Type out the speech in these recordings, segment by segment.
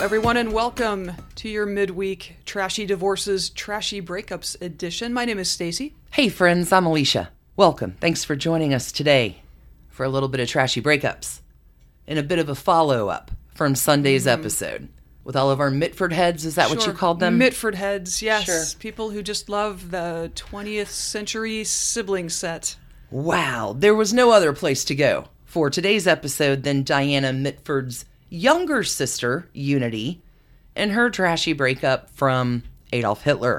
everyone, and welcome to your midweek Trashy Divorces, Trashy Breakups edition. My name is Stacy. Hey friends, I'm Alicia. Welcome. Thanks for joining us today for a little bit of Trashy Breakups and a bit of a follow-up from Sunday's episode with all of our Mitford heads. Is that what you called them? Mitford heads, yes. Sure. People who just love the 20th century sibling set. Wow, there was no other place to go for today's episode than Diana Mitford's younger sister, Unity, and her trashy breakup from Adolf Hitler.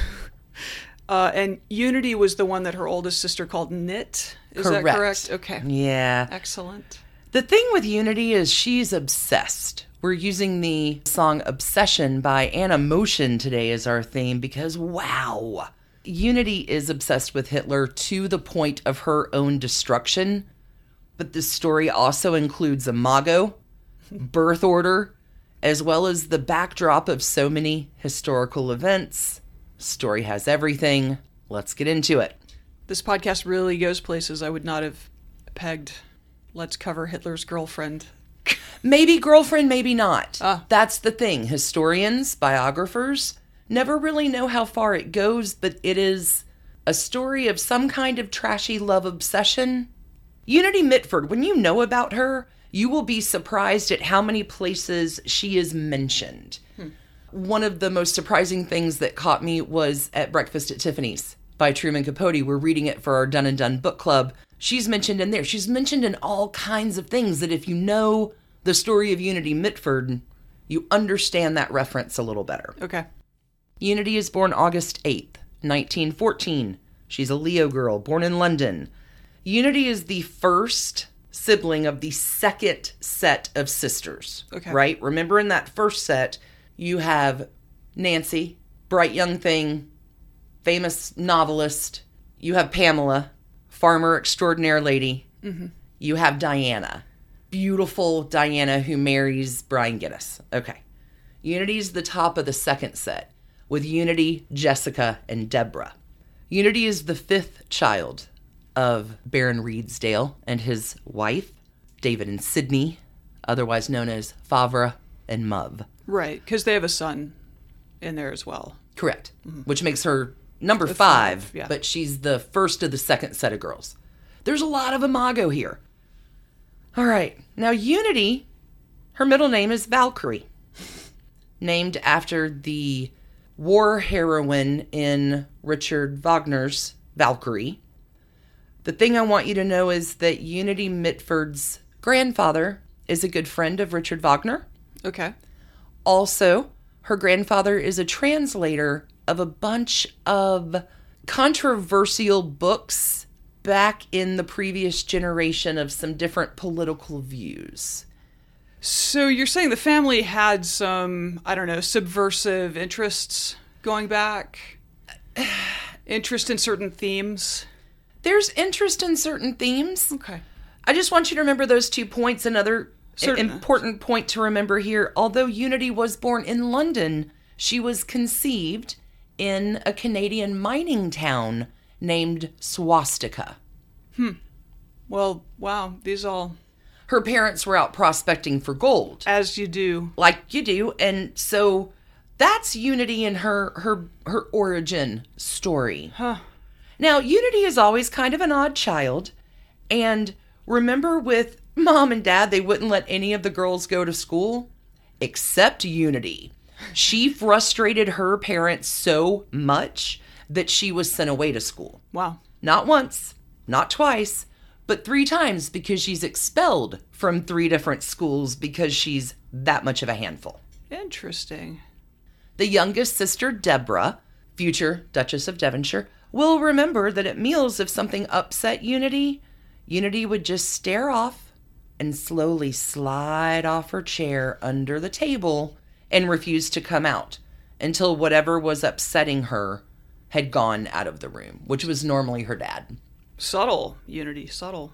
And Unity was the one that her oldest sister called Knit. Is that correct? Okay. Yeah. Excellent. The thing with Unity is she's obsessed. We're using the song Obsession by Anna Motion today as our theme because, wow, Unity is obsessed with Hitler to the point of her own destruction. But this story also includes Imago, birth order, as well as the backdrop of so many historical events. Story has everything. Let's get into it. This podcast really goes places I would not have pegged. Let's cover Hitler's girlfriend. Maybe girlfriend, maybe not. Ah. That's the thing. Historians, biographers, never really know how far it goes, but it is a story of some kind of trashy love obsession. Unity Mitford, when you know about her, you will be surprised at how many places she is mentioned. One of the most surprising things that caught me was at Breakfast at Tiffany's by Truman Capote. We're reading it for our Done and Done book club. She's mentioned in there. She's mentioned in all kinds of things that if you know the story of Unity Mitford, you understand that reference a little better. Okay. Unity is born August 8th, 1914. She's a Leo girl, born in London. Unity is the first sibling of the second set of sisters. Okay. Right? Remember in that first set, you have Nancy, bright young thing, famous novelist. You have Pamela, farmer extraordinaire lady. Mm-hmm. You have Diana, beautiful Diana who marries Brian Guinness. Okay. Unity's the top of the second set with Unity, Jessica, and Deborah. Unity is the fifth child of Baron Redesdale and his wife, David and Sydney, otherwise known as Favre and Muv. Right, because they have a son in there as well. Correct. Mm-hmm. Which makes her number five, yeah. But she's the first of the second set of girls. There's a lot of Imago here. All right. Now, Unity, her middle name is Valkyrie, named after the war heroine in Richard Wagner's Valkyrie. The thing I want you to know is that Unity Mitford's grandfather is a good friend of Richard Wagner. Okay. Also, her grandfather is a translator of a bunch of controversial books back in the previous generation of some different political views. So you're saying the family had some, I don't know, subversive interests going back? Interest in certain themes? There's interest in certain themes. Okay. I just want you to remember those 2 points. Another important point to remember here, although Unity was born in London, she was conceived in a Canadian mining town named Swastika. Well, wow, these all... Her parents were out prospecting for gold. As you do. Like you do. And so that's Unity and her origin story. Huh. Now, Unity is always kind of an odd child. And remember with Mom and Dad, they wouldn't let any of the girls go to school except Unity. She frustrated her parents so much that she was sent away to school. Wow. Not once, not twice, but 3 times because she's expelled from 3 different schools because she's that much of a handful. Interesting. The youngest sister, Deborah, future Duchess of Devonshire, will remember that at meals if something upset Unity, Unity would just stare off and slowly slide off her chair under the table and refuse to come out until whatever was upsetting her had gone out of the room, which was normally her dad. Subtle, Unity, subtle.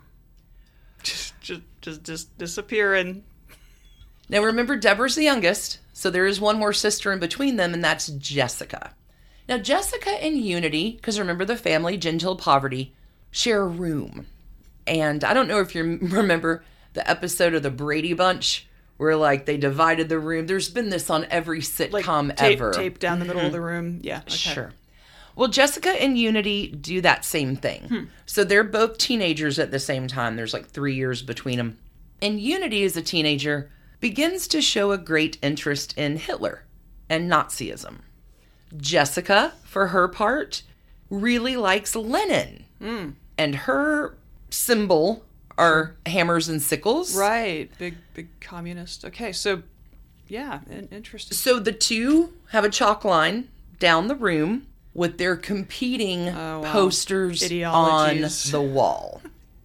Just disappearing. Now remember, Deborah's the youngest, so there is one more sister in between them, and that's Jessica. Now Jessica and Unity, because remember the family, genteel poverty, share a room. And I don't know if you remember the episode of the Brady Bunch where like they divided the room. There's been this on every sitcom ever. Tape down the middle of the room. Yeah. Okay. Sure. Well, Jessica and Unity do that same thing. So they're both teenagers at the same time. There's like 3 years between them. And Unity, as a teenager, begins to show a great interest in Hitler and Nazism. Jessica, for her part, really likes Lenin. And her symbol are hammers and sickles. Right. Big communist. Okay, so, yeah, interesting. So the two have a chalk line down the room with their competing posters on Ideologies. the wall.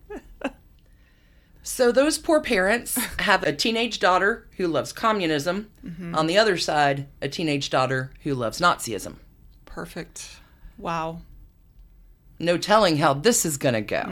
So those poor parents have a teenage daughter who loves communism. On the other side, a teenage daughter who loves Nazism. Perfect. Wow. No telling how this is going to go.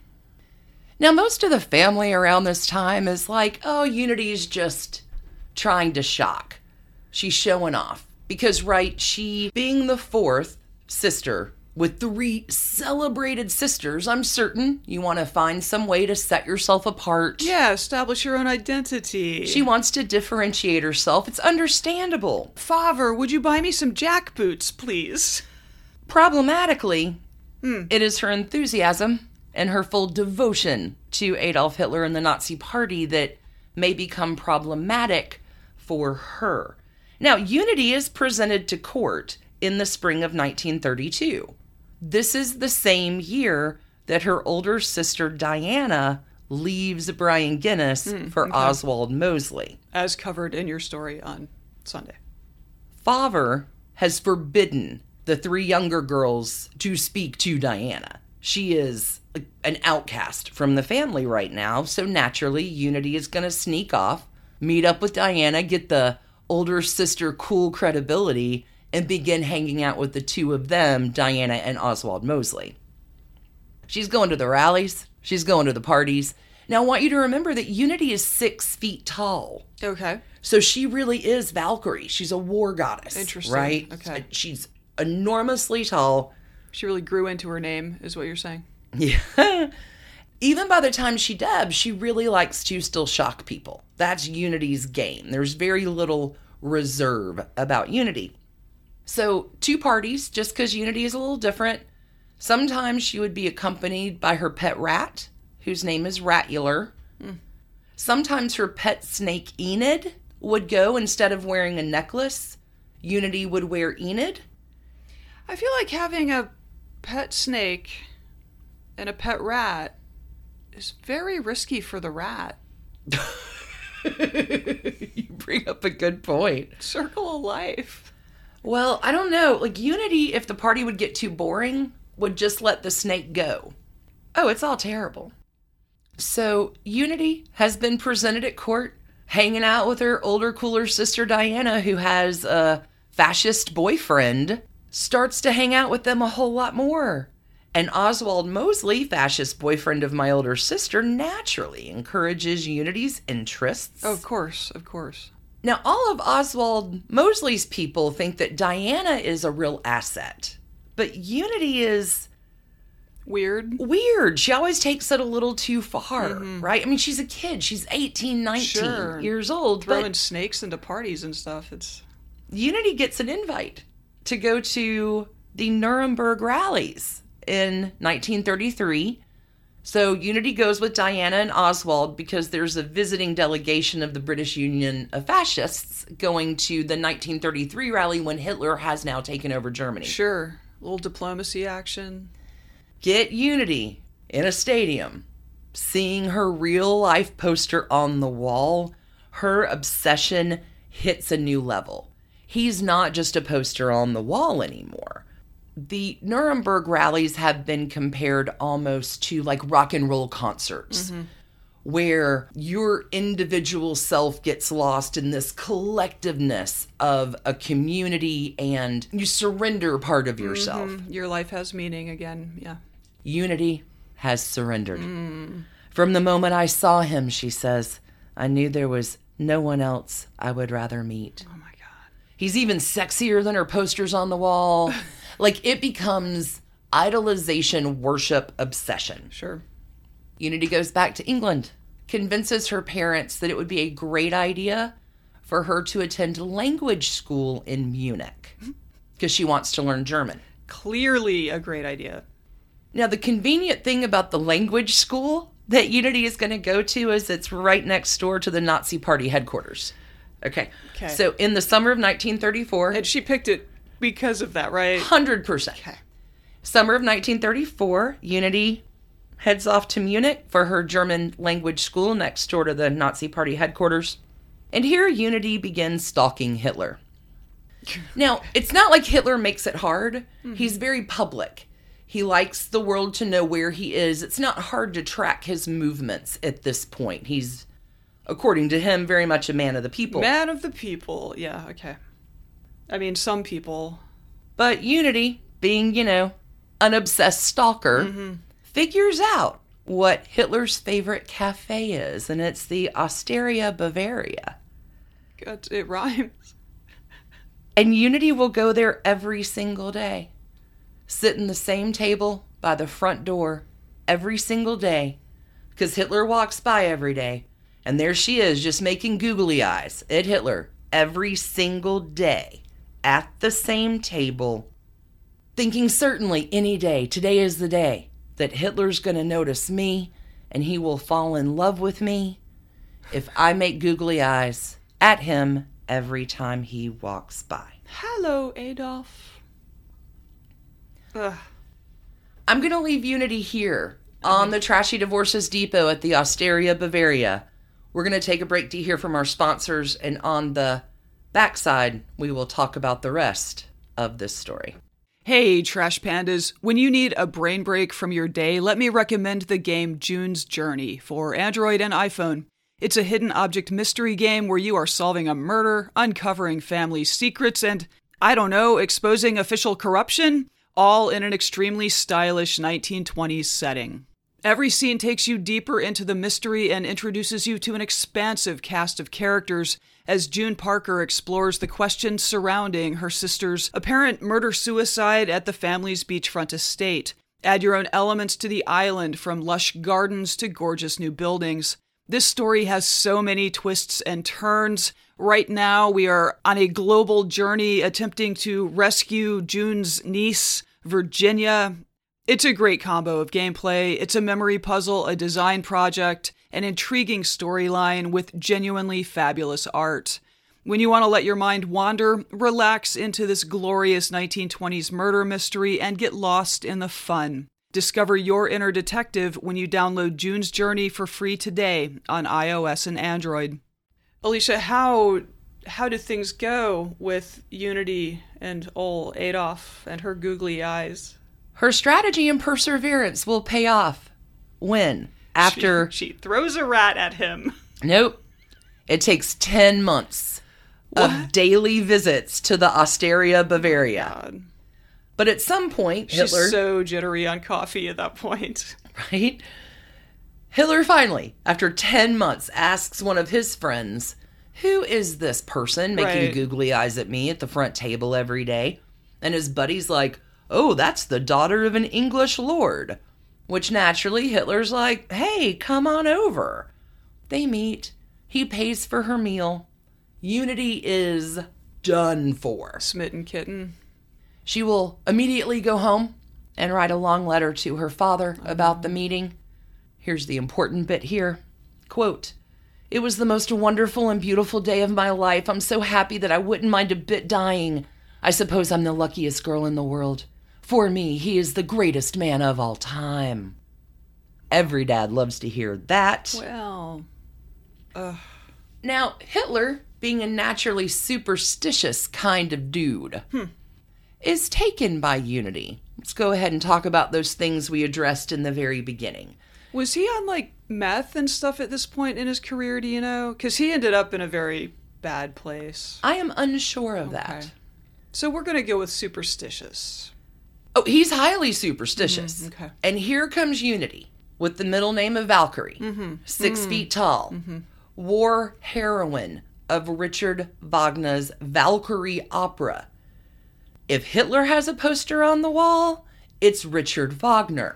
Now, most of the family around this time is like, oh, Unity's just trying to shock. She's showing off. Because, right, she, being the fourth sister with 3 celebrated sisters, I'm certain you want to find some way to set yourself apart. Yeah, establish your own identity. She wants to differentiate herself. It's understandable. Father, would you buy me some jackboots, please? Problematically, it is her enthusiasm and her full devotion to Adolf Hitler and the Nazi Party that may become problematic for her. Now, Unity is presented to court in the spring of 1932. This is the same year that her older sister Diana leaves Brian Guinness for Oswald Mosley. As covered in your story on Sunday. Father has forbidden the 3 younger girls to speak to Diana. She is an outcast from the family right now, so naturally Unity is going to sneak off, meet up with Diana, get the older sister cool credibility, and begin hanging out with the 2 of them, Diana and Oswald Mosley. She's going to the rallies. She's going to the parties. Now, I want you to remember that Unity is 6 feet tall. Okay. So she really is Valkyrie. She's a war goddess. Interesting. Right? Okay. She's enormously tall. She really grew into her name, is what you're saying. Yeah. Even by the time she debs, she really likes to still shock people. That's Unity's game. There's very little reserve about Unity. So, 2 parties, just because Unity is a little different. Sometimes she would be accompanied by her pet rat, whose name is Ratular. Sometimes her pet snake Enid would go instead of wearing a necklace. Unity would wear Enid. I feel like having a pet snake and a pet rat is very risky for the rat. You bring up a good point. Circle of life. Well, I don't know. Like, Unity, if the party would get too boring, would just let the snake go. Oh, it's all terrible. So, Unity has been presented at court, hanging out with her older, cooler sister Diana, who has a fascist boyfriend, starts to hang out with them a whole lot more. And Oswald Mosley, fascist boyfriend of my older sister, naturally encourages Unity's interests. Oh, of course, of course. Now, all of Oswald Mosley's people think that Diana is a real asset. But Unity is weird. She always takes it a little too far, right? I mean, she's a kid. She's 18, 19 years old. Throwing snakes into parties and stuff. It's Unity gets an invite to go to the Nuremberg rallies in 1933. So Unity goes with Diana and Oswald because there's a visiting delegation of the British Union of Fascists going to the 1933 rally when Hitler has now taken over Germany. Sure. A little diplomacy action. Get Unity in a stadium, seeing her real life poster on the wall, her obsession hits a new level. He's not just a poster on the wall anymore. The Nuremberg rallies have been compared almost to like rock and roll concerts, where your individual self gets lost in this collectiveness of a community and you surrender part of yourself. Your life has meaning again, yeah. Unity has surrendered. From the moment I saw him, she says, I knew there was no one else I would rather meet. Oh my God. He's even sexier than her posters on the wall. Like, it becomes idolization, worship, obsession. Sure. Unity goes back to England convinces her parents that it would be a great idea for her to attend language school in Munich because she wants to learn German. Clearly a great idea. Now, the convenient thing about the language school that Unity is going to go to is it's right next door to the Nazi Party headquarters. Okay. So in the summer of 1934... And she picked it because of that, right? 100%. Okay. Summer of 1934, Unity heads off to Munich for her German language school next door to the Nazi Party headquarters. And here Unity begins stalking Hitler. Now, it's not like Hitler makes it hard. Mm-hmm. He's very public. He likes the world to know where he is. It's not hard to track his movements at this point. He's, according to him, very much a man of the people. Man of the people. Yeah, okay. I mean, some people. But Unity, being, an obsessed stalker, figures out what Hitler's favorite cafe is, and it's the Osteria Bavaria. Good, it rhymes. And Unity will go there every single day. Sit in the same table by the front door every single day, because Hitler walks by every day, and there she is just making googly eyes at Hitler every single day at the same table, thinking certainly any day, today is the day that Hitler's going to notice me and he will fall in love with me if I make googly eyes at him every time he walks by. Hello, Adolf. Ugh. I'm going to leave Unity here on the Trashy Divorces Depot at the Osteria Bavaria. We're going to take a break to hear from our sponsors, and on the backside, we will talk about the rest of this story. Hey, Trash Pandas. When you need a brain break from your day, let me recommend the game June's Journey for Android and iPhone. It's a hidden object mystery game where you are solving a murder, uncovering family secrets, and, exposing official corruption, all in an extremely stylish 1920s setting. Every scene takes you deeper into the mystery and introduces you to an expansive cast of characters as June Parker explores the questions surrounding her sister's apparent murder-suicide at the family's beachfront estate. Add your own elements to the island, from lush gardens to gorgeous new buildings. This story has so many twists and turns. Right now, we are on a global journey attempting to rescue June's niece, Virginia. It's a great combo of gameplay. It's a memory puzzle, a design project, an intriguing storyline with genuinely fabulous art. When you want to let your mind wander, relax into this glorious 1920s murder mystery and get lost in the fun. Discover your inner detective when you download June's Journey for free today on iOS and Android. Alicia, how do things go with Unity and old Adolf and her googly eyes? Her strategy and perseverance will pay off. When? After... She throws a rat at him. Nope. It takes 10 months of daily visits to the Osteria Bavaria. God. But at some point, She's so jittery on coffee at that point. Right? Hitler finally, after 10 months, asks one of his friends, who is this person making googly eyes at me at the front table every day? And his buddy's like, oh, that's the daughter of an English lord. Which naturally, Hitler's like, hey, come on over. They meet. He pays for her meal. Unity is done for. Smitten kitten. She will immediately go home and write a long letter to her father about the meeting. Here's the important bit here. Quote, it was the most wonderful and beautiful day of my life. I'm so happy that I wouldn't mind a bit dying. I suppose I'm the luckiest girl in the world. For me, he is the greatest man of all time. Every dad loves to hear that. Well, Now, Hitler, being a naturally superstitious kind of dude, is taken by Unity. Let's go ahead and talk about those things we addressed in the very beginning. Was he on, meth and stuff at this point in his career, do you know? Because he ended up in a very bad place. I am unsure of that. So we're going to go with superstitious. Oh, he's highly superstitious. Okay. And here comes Unity, with the middle name of Valkyrie, 6 feet tall, war heroine of Richard Wagner's Valkyrie opera. If Hitler has a poster on the wall, it's Richard Wagner.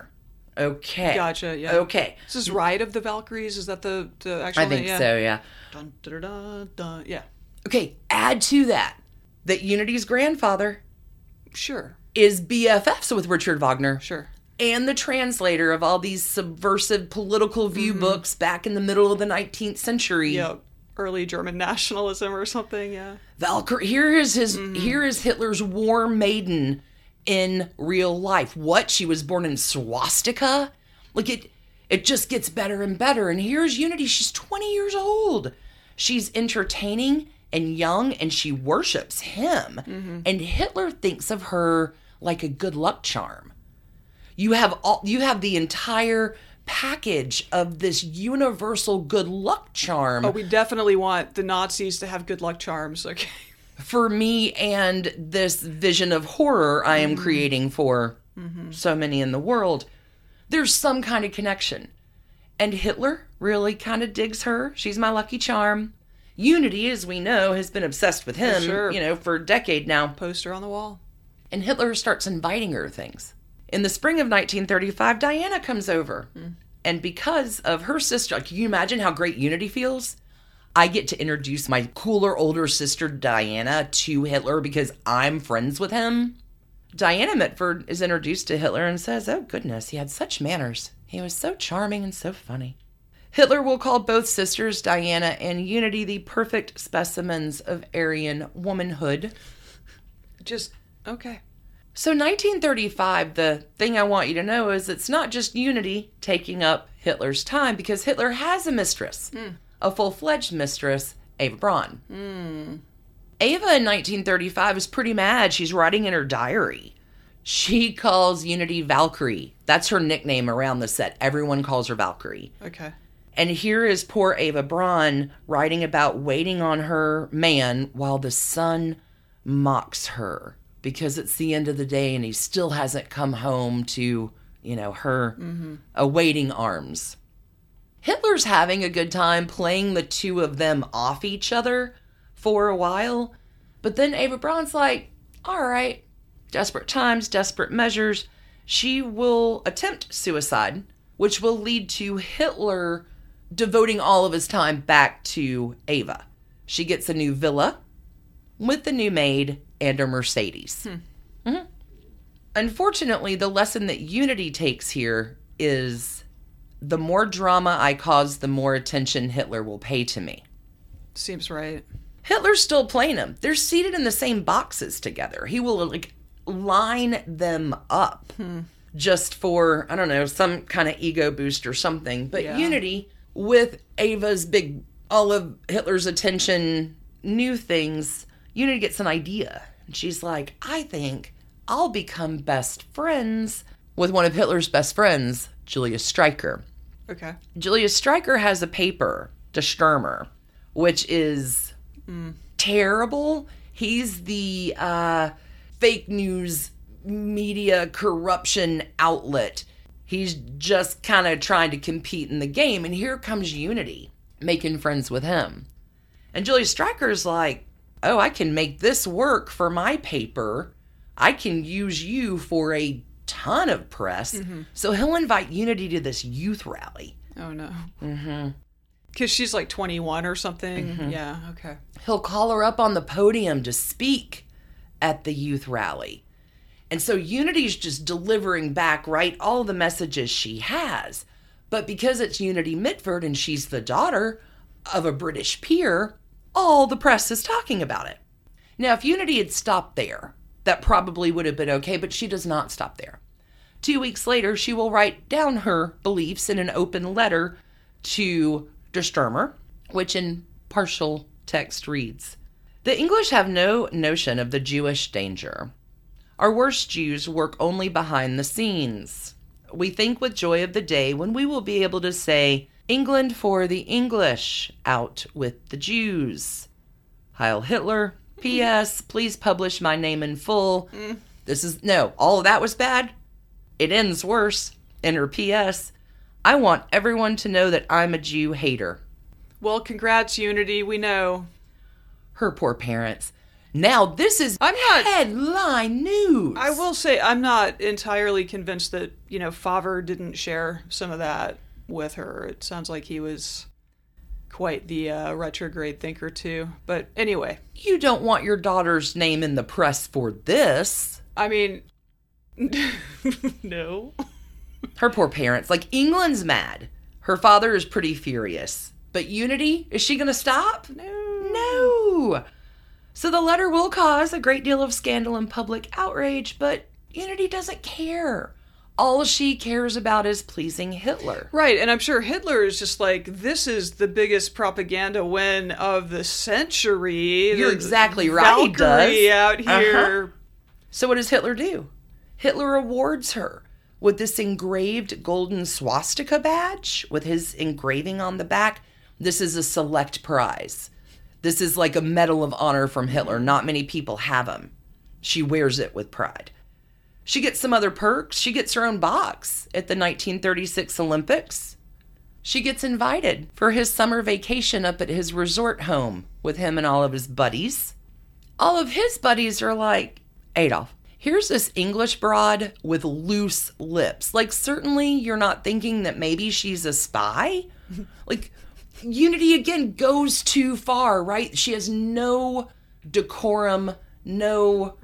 Okay. Gotcha, yeah. Okay. Is this Ride of the Valkyries? Is that the actual I think name? so, yeah. Dun, dun, dun, dun, dun. Yeah. Okay, add to that Unity's grandfather Sure. is BFFs with Richard Wagner. Sure. And the translator of all these subversive political view books back in the middle of the 19th century. Yeah. Early German nationalism or something, yeah. Valkyrie, here is Hitler's war maiden in real life. What? She was born in swastika? Like it just gets better and better. And here's Unity. She's 20 years old. She's entertaining and young, and she worships him. And Hitler thinks of her like a good luck charm. You have the entire package of this universal good luck charm. Oh, we definitely want the Nazis to have good luck charms, okay? For me and this vision of horror I am creating for so many in the world. There's some kind of connection. And Hitler really kind of digs her. She's my lucky charm. Unity, as we know, has been obsessed with him, for a decade now. Poster on the wall. And Hitler starts inviting her things. In the spring of 1935, Diana comes over. And because of her sister, can you imagine how great Unity feels? I get to introduce my cooler older sister, Diana, to Hitler because I'm friends with him. Diana Mitford is introduced to Hitler and says, oh goodness, he had such manners. He was so charming and so funny. Hitler will call both sisters, Diana and Unity, the perfect specimens of Aryan womanhood. Just, okay. So 1935, the thing I want you to know is it's not just Unity taking up Hitler's time, because Hitler has a mistress, a full-fledged mistress, Eva Braun. Eva in 1935 is pretty mad. She's writing in her diary. She calls Unity Valkyrie. That's her nickname around the set. Everyone calls her Valkyrie. Okay. And here is poor Eva Braun writing about waiting on her man while the sun mocks her because it's the end of the day and he still hasn't come home to, her awaiting arms. Hitler's having a good time playing the two of them off each other for a while. But then Eva Braun's like, all right, desperate times, desperate measures. She will attempt suicide, which will lead to Hitler devoting all of his time back to Eva. She gets a new villa with a new maid and a Mercedes. Unfortunately, the lesson that Unity takes here is the more drama I cause, the more attention Hitler will pay to me. Seems right. Hitler's still playing them. They're seated in the same boxes together. He will line them up just for, I don't know, some kind of ego boost or something. But Unity, with Ava's all of Hitler's attention, new things, Unity gets an idea. And she's like, I think I'll become best friends with one of Hitler's best friends, Julius Streicher. Okay. Julius Streicher has a paper, Der Stürmer, which is terrible. He's the fake news media corruption outlet. He's just kind of trying to compete in the game. And here comes Unity making friends with him. And Julius Streicher's like, oh, I can make this work for my paper. I can use you for a ton of press. So he'll invite Unity to this youth rally. Oh, no. Because she's like 21 or something. Yeah, okay. He'll call her up on the podium to speak at the youth rally. And so Unity's just delivering back, right, all the messages she has. But because it's Unity Mitford and she's the daughter of a British peer, all the press is talking about it. Now, if Unity had stopped there, that probably would have been okay, but she does not stop there. 2 weeks later, she will write down her beliefs in an open letter to Der Stürmer, which in partial text reads, the English have no notion of the Jewish danger. Our worst Jews work only behind the scenes. We think with joy of the day when we will be able to say, England for the English, out with the Jews. Heil Hitler. P.S. Please publish my name in full. All of that was bad. It ends worse. In her P.S. I want everyone to know that I'm a Jew hater. Well, congrats, Unity. We know. Her poor parents. Now, this is I'm not headline news. I will say I'm not entirely convinced that, Favre didn't share some of that with her. It sounds like he was quite the retrograde thinker too. But anyway. You don't want your daughter's name in the press for this. I mean, no. Her poor parents. Like, England's mad. Her father is pretty furious. But Unity, is she going to stop? No. So the letter will cause a great deal of scandal and public outrage, but Unity doesn't care. All she cares about is pleasing Hitler. Right, and I'm sure Hitler is just like, this is the biggest propaganda win of the century. You're exactly right, he Valkyrie does. out here. So what does Hitler do? Hitler awards her with this engraved golden swastika badge with his engraving on the back. This is a select prize. This is like a medal of honor from Hitler. Not many people have them. She wears it with pride. She gets some other perks. She gets her own box at the 1936 Olympics. She gets invited for his summer vacation up at his resort home with him and all of his buddies. All of his buddies are like, Adolf, here's this English broad with loose lips. Like, certainly you're not thinking that maybe she's a spy? Like, Unity, again, goes too far, right? She has no decorum, no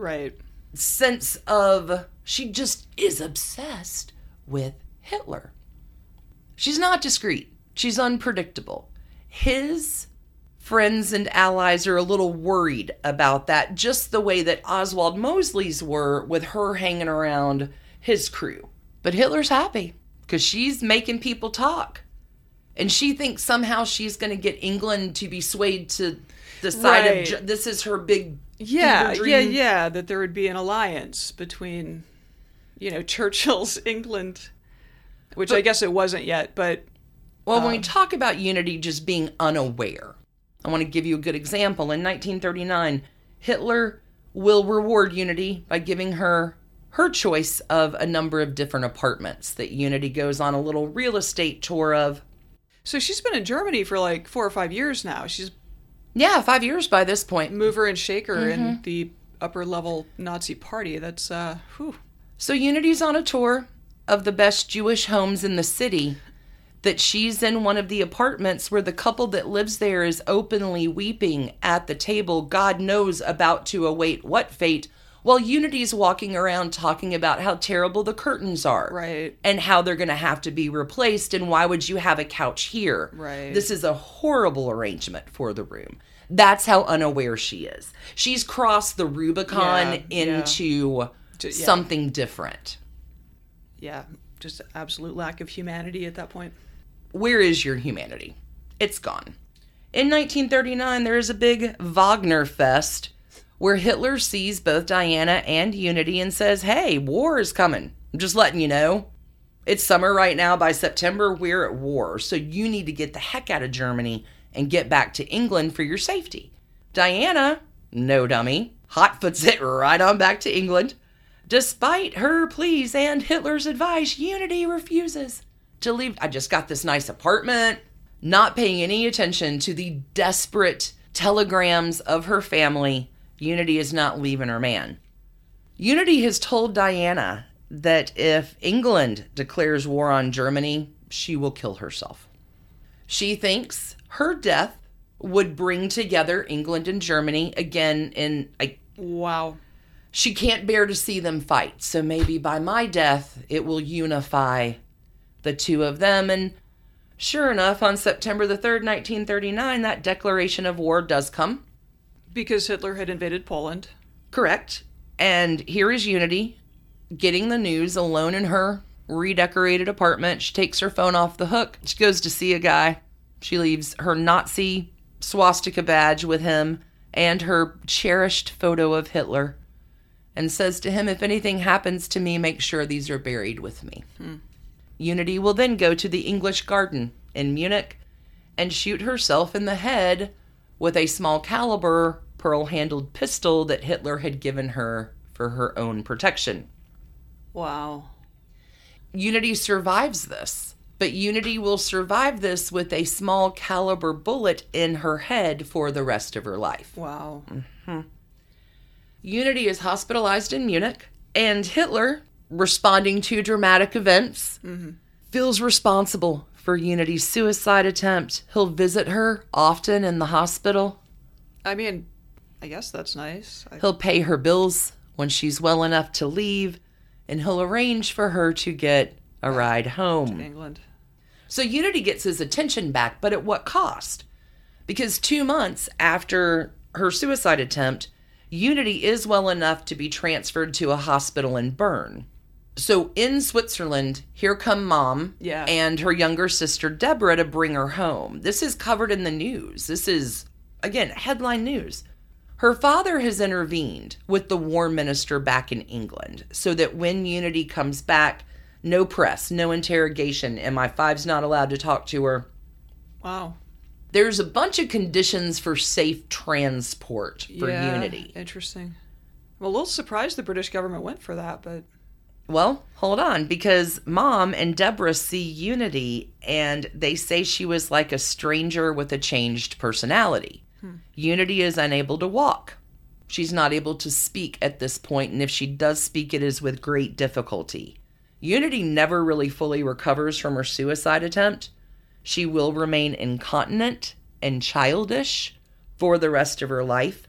sense of... She just is obsessed with Hitler. She's not discreet. She's unpredictable. His friends and allies are a little worried about that, just the way that Oswald Mosley's were with her hanging around his crew. But Hitler's happy because she's making people talk. And she thinks somehow she's going to get England to be swayed to the side of... This is her big dream. Yeah, that there would be an alliance between, Churchill's England, which I guess it wasn't yet, but... Well, when we talk about Unity just being unaware, I want to give you a good example. In 1939, Hitler will reward Unity by giving her choice of a number of different apartments that Unity goes on a little real estate tour of. So she's been in Germany for like 4 or 5 years now. She's 5 years by this point. Mover and shaker in the upper level Nazi party. That's So Unity's on a tour of the best Jewish homes in the city. That she's in one of the apartments where the couple that lives there is openly weeping at the table, God knows about to await what fate, while Unity's walking around talking about how terrible the curtains are. Right. And how they're going to have to be replaced, and why would you have a couch here? Right. This is a horrible arrangement for the room. That's how unaware she is. She's crossed the Rubicon into something different. Yeah, just absolute lack of humanity at that point. Where is your humanity? It's gone. In 1939, there is a big Wagner Fest where Hitler sees both Diana and Unity and says, hey, war is coming. I'm just letting you know. It's summer right now. By September, we're at war. So you need to get the heck out of Germany and get back to England for your safety. Diana, no dummy, hotfoots it right on back to England. Despite her pleas and Hitler's advice, Unity refuses to leave. I just got this nice apartment, not paying any attention to the desperate telegrams of her family. Unity is not leaving her man. Unity has told Diana that if England declares war on Germany, she will kill herself. She thinks her death would bring together England and Germany again in Wow. She can't bear to see them fight, so maybe by my death, it will unify the two of them. And sure enough, on September the 3rd, 1939, that declaration of war does come. Because Hitler had invaded Poland. Correct. And here is Unity getting the news alone in her redecorated apartment. She takes her phone off the hook. She goes to see a guy. She leaves her Nazi swastika badge with him and her cherished photo of Hitler and says to him, if anything happens to me, make sure these are buried with me. Unity will then go to the English Garden in Munich and shoot herself in the head with a small caliber pearl-handled pistol that Hitler had given her for her own protection. Wow. Unity survives this, but Unity will survive this with a small caliber bullet in her head for the rest of her life. Wow. Unity is hospitalized in Munich, and Hitler, responding to dramatic events, feels responsible for Unity's suicide attempt. He'll visit her often in the hospital. I mean, I guess that's nice. He'll pay her bills when she's well enough to leave, and he'll arrange for her to get a ride home. To England. So Unity gets his attention back, but at what cost? Because 2 months after her suicide attempt, Unity is well enough to be transferred to a hospital in Bern. So in Switzerland, here come Mom and her younger sister Deborah to bring her home. This is covered in the news. This is, again, headline news. Her father has intervened with the war minister back in England so that when Unity comes back, no press, no interrogation. MI5's not allowed to talk to her. Wow. There's a bunch of conditions for safe transport for Unity. Interesting. I'm a little surprised the British government went for that, but... Well, hold on, because Mom and Deborah see Unity, and they say she was like a stranger with a changed personality. Unity is unable to walk. She's not able to speak at this point, and if she does speak, it is with great difficulty. Unity never really fully recovers from her suicide attempt. She will remain incontinent and childish for the rest of her life.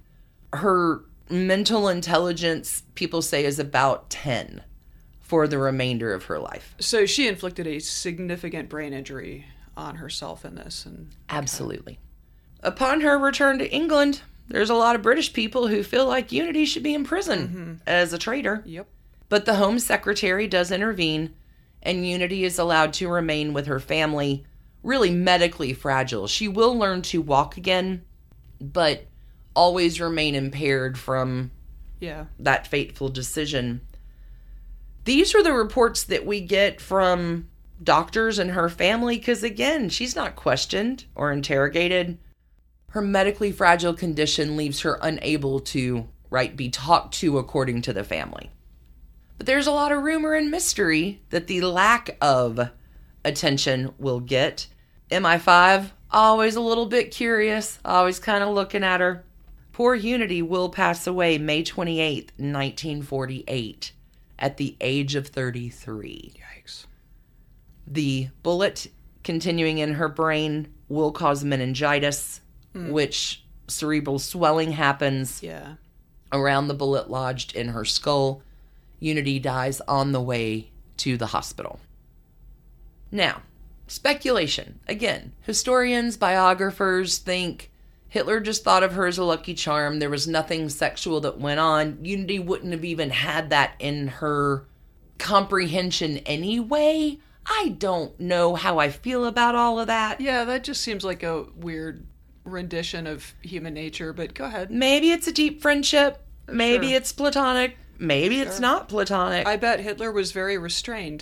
Her mental intelligence, people say, is about 10 for the remainder of her life. So she inflicted a significant brain injury on herself in this. Absolutely. Upon her return to England, there's a lot of British people who feel like Unity should be in prison as a traitor. Yep. But the Home Secretary does intervene, and Unity is allowed to remain with her family, really medically fragile. She will learn to walk again, but always remain impaired from that fateful decision. These are the reports that we get from doctors and her family, because again, she's not questioned or interrogated. Her medically fragile condition leaves her unable to, be talked to according to the family. But there's a lot of rumor and mystery that the lack of attention will get. MI5, always a little bit curious, always kind of looking at her. Poor Unity will pass away May 28th, 1948, at the age of 33. Yikes. The bullet continuing in her brain will cause meningitis, which cerebral swelling happens around the bullet lodged in her skull. Unity dies on the way to the hospital. Now, speculation. Again, historians, biographers think Hitler just thought of her as a lucky charm. There was nothing sexual that went on. Unity wouldn't have even had that in her comprehension anyway. I don't know how I feel about all of that. Yeah, that just seems like a weird rendition of human nature, but go ahead. Maybe it's a deep friendship. Maybe it's platonic. Maybe it's not platonic. I bet Hitler was very restrained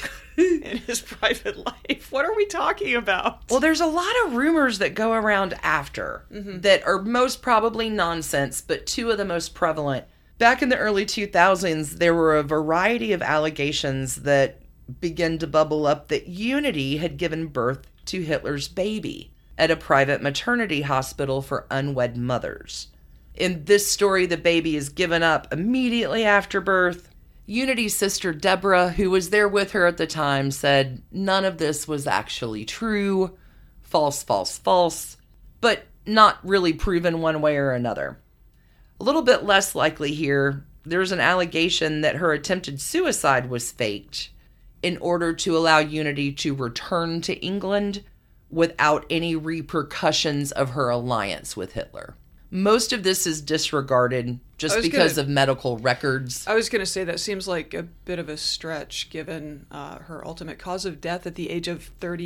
in his private life. What are we talking about? Well, there's a lot of rumors that go around after that are most probably nonsense, but two of the most prevalent. Back in the early 2000s, there were a variety of allegations that began to bubble up that Unity had given birth to Hitler's baby at a private maternity hospital for unwed mothers. In this story, the baby is given up immediately after birth. Unity's sister Deborah, who was there with her at the time, said none of this was actually true. False, false, false. But not really proven one way or another. A little bit less likely here, there's an allegation that her attempted suicide was faked in order to allow Unity to return to England without any repercussions of her alliance with Hitler. Most of this is disregarded just because of medical records. I was going to say that seems like a bit of a stretch given her ultimate cause of death at the age of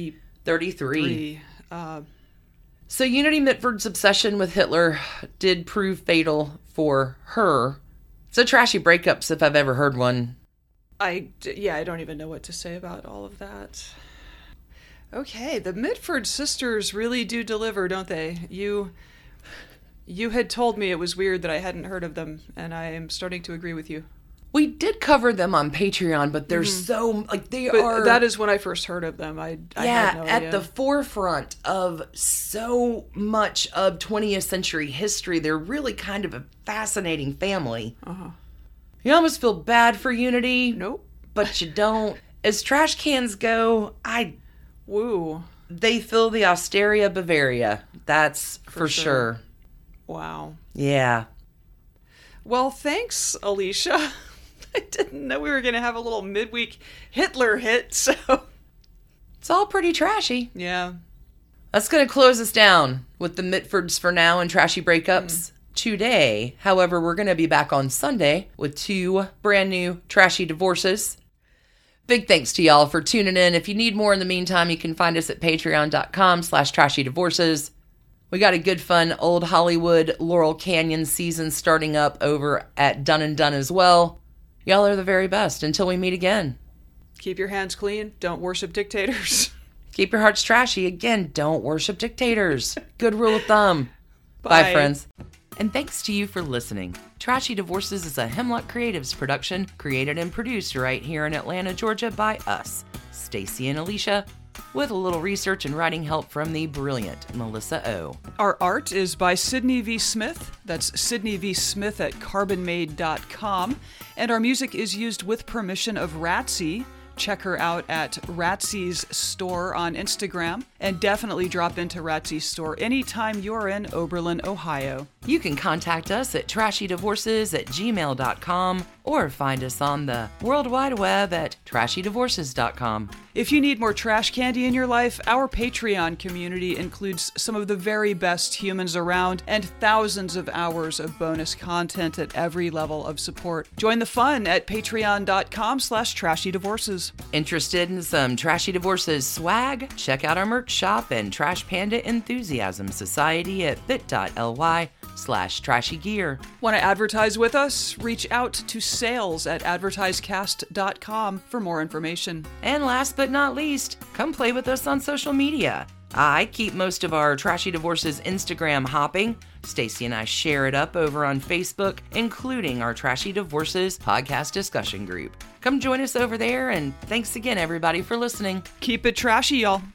33. So Unity Mitford's obsession with Hitler did prove fatal for her. It's a trashy breakup if I've ever heard one. I don't even know what to say about all of that. Okay, the Mitford sisters really do deliver, don't they? You had told me it was weird that I hadn't heard of them, and I am starting to agree with you. We did cover them on Patreon, but they're so, like, That is when I first heard of them. I had no idea. At the forefront of so much of 20th century history. They're really kind of a fascinating family. Uh-huh. You almost feel bad for Unity. Nope. But you don't. As trash cans go, Woo. They fill the Osteria Bavaria. That's for sure. Wow. Yeah. Well, thanks, Alicia. I didn't know we were going to have a little midweek Hitler hit, so... It's all pretty trashy. Yeah. That's going to close us down with the Mitfords for now and trashy breakups today. However, we're going to be back on Sunday with 2 brand new trashy divorces. Big thanks to y'all for tuning in. If you need more in the meantime, you can find us at patreon.com/trashydivorces. We got a good, fun, old Hollywood Laurel Canyon season starting up over at Dun & Dun as well. Y'all are the very best. Until we meet again. Keep your hands clean. Don't worship dictators. Keep your hearts trashy. Again, don't worship dictators. Good rule of thumb. Bye, friends. And thanks to you for listening. Trashy Divorces is a Hemlock Creatives production, created and produced right here in Atlanta, Georgia by us, Stacy and Alicia, with a little research and writing help from the brilliant Melissa O. Our art is by Sydney V. Smith. That's Sydney V. Smith at carbonmade.com. And our music is used with permission of Ratsy. Check her out at Ratsy's store on Instagram. And definitely drop into Ratsy's store anytime you're in Oberlin, Ohio. You can contact us at trashydivorces@gmail.com or find us on the World Wide Web at trashydivorces.com. If you need more trash candy in your life, our Patreon community includes some of the very best humans around and thousands of hours of bonus content at every level of support. Join the fun at patreon.com/trashydivorces. Interested in some Trashy Divorces swag? Check out our merch shop and Trash Panda Enthusiasm Society at bit.ly/trashygear. Want to advertise with us? Reach out to sales@advertisecast.com for more information. And last but not least, come play with us on social media. I keep most of our Trashy Divorces Instagram hopping. Stacy and I share it up over on Facebook, including our Trashy Divorces podcast discussion group. Come join us over there, and thanks again, everybody, for listening. Keep it trashy, y'all.